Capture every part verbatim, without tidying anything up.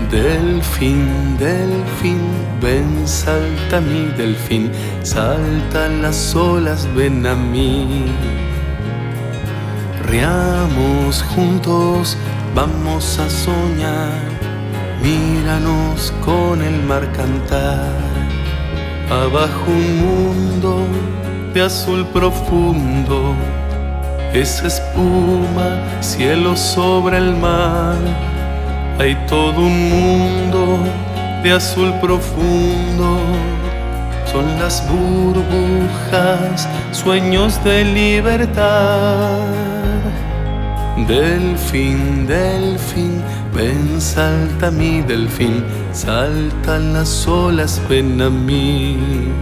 Delfín, delfín, ven, salta mi delfín, saltan las olas, ven a mí. Riamos juntos, vamos a soñar, míranos con el mar cantar. Abajo un mundo de azul profundo, esa espuma, cielo sobre el mar. Hay todo un mundo de azul profundo, son las burbujas, sueños de libertad. Delfín, delfín, ven, salta mi delfín, saltan las olas, ven a mí.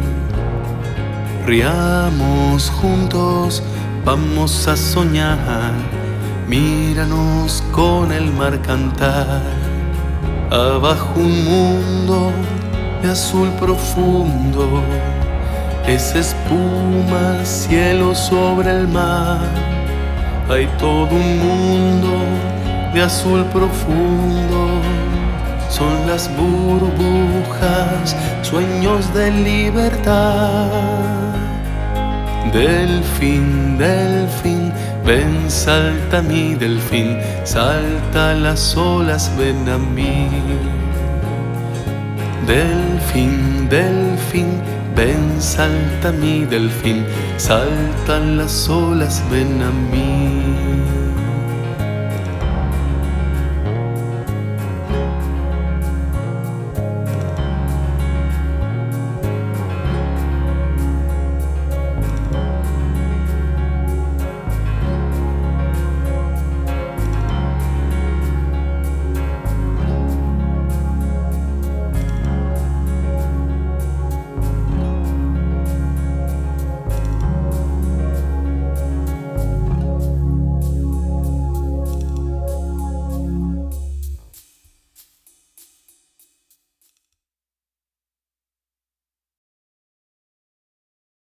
Riamos juntos, vamos a soñar, míranos con el mar cantar. Abajo un mundo de azul profundo, esa espuma, cielo sobre el mar. Hay todo un mundo de azul profundo, son las burbujas, sueños de libertad. Delfín, delfín, ven, salta mi delfín, salta las olas, ven a mí. Delfín, delfín, ven, salta mi delfín, saltan las olas, ven a mí.